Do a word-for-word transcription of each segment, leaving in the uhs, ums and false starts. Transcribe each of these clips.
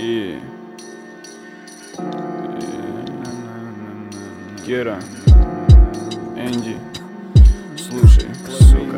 И... Кера, Энди, слушай, сука.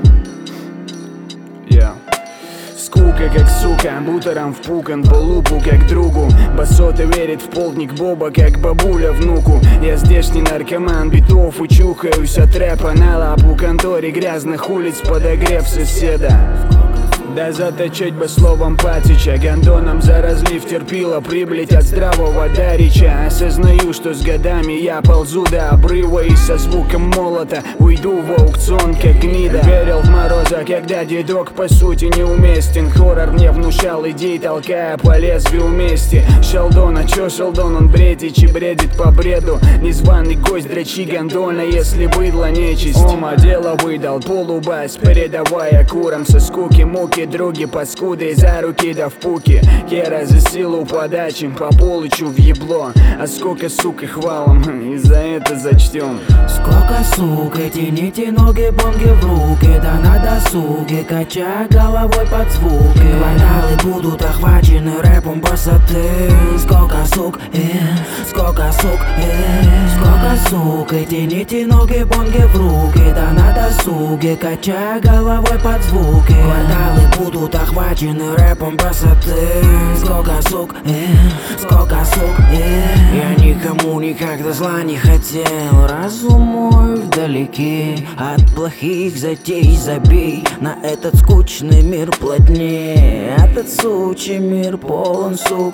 Я скука, как сука, бутером впукан по лупу, как другу. Басота верит в полдник Боба, как бабуля внуку. Я здешний наркоман битов, учухаюсь от рэпа на лапу конторе грязных улиц подогрев соседа. Да заточить бы словом Патича, гондоном за разлив терпила прибыль от здравого дарича. Осознаю, что с годами я ползу до обрыва и со звуком молота уйду в аукцион, как гнида. Верил в Мороза, когда дедок по сути неуместен. Хоррор мне внушал идей, толкая по лезвию вместе. Шелдон, а чё Шелдон, он бредит и бредит по бреду. Незваный гость, дрочи гондольно, если быдло нечисть. Ома дело выдал, полубась, передавая курам со скуки муки. Други паскуды за руки да в пуки. Кера за силу подачи по полычу в ебло. А сколько сук и хвалом, и за это зачтем. Сколько сук, тяните ноги, бонги в руки. Да на досуге, качая головой под звуки. Кварталы будут охвачены рэпом высоты. Сколько сук, э, сколько сук, э, сколько сук, тяните ноги, бонги в руки. Да на досуге, качая головой под звуки. Кварталы будут охвачены рэпом высоты. Сколько сук, э, сколько сук, э. Я никому никогда зла не хотел. Разум мой вдалеке от плохих затей. Забей на этот скучный мир плотнее. Этот сучий мир полон сук,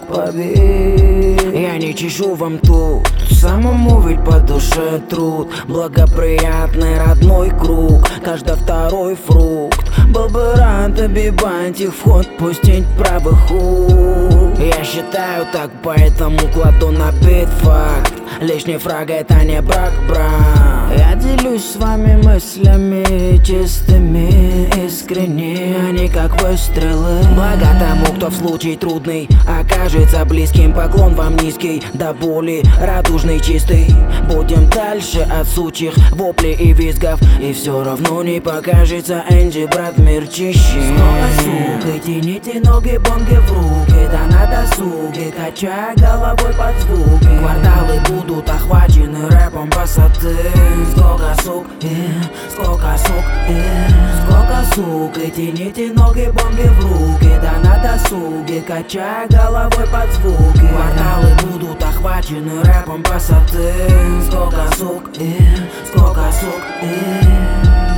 поверь. Я не чешу вам тут, самому ведь по душе труд. Благоприятный родной круг, каждый второй фрукт. Был бы рад обибантик вход пустить правых рук. Я считаю так, поэтому кладу на бит факт. Лишний фраг это не брак, брат. Я делюсь с вами мыслями чистыми, искренне, они как выстрелы. Благо тому, кто в случае трудный окажется близким. Поклон вам низкий, до боли радужный, чистый. Будем дальше от сучих воплей и визгов, и все равно не покажется Энди, брат, мир чище. Сколько сук, тяните ноги, бонги в руки. Да на досуге, качая головой под звуки. Кварталы будут охвачены рэпом высоты. Сколько сук, э, сколько сук, э, сколько сук, тяните ноги, бонги в руки. Да на досуге, качая головой под звуки. Кварталы будут охвачены рэпом высоты. Сколько сук, э, сколько сук, э.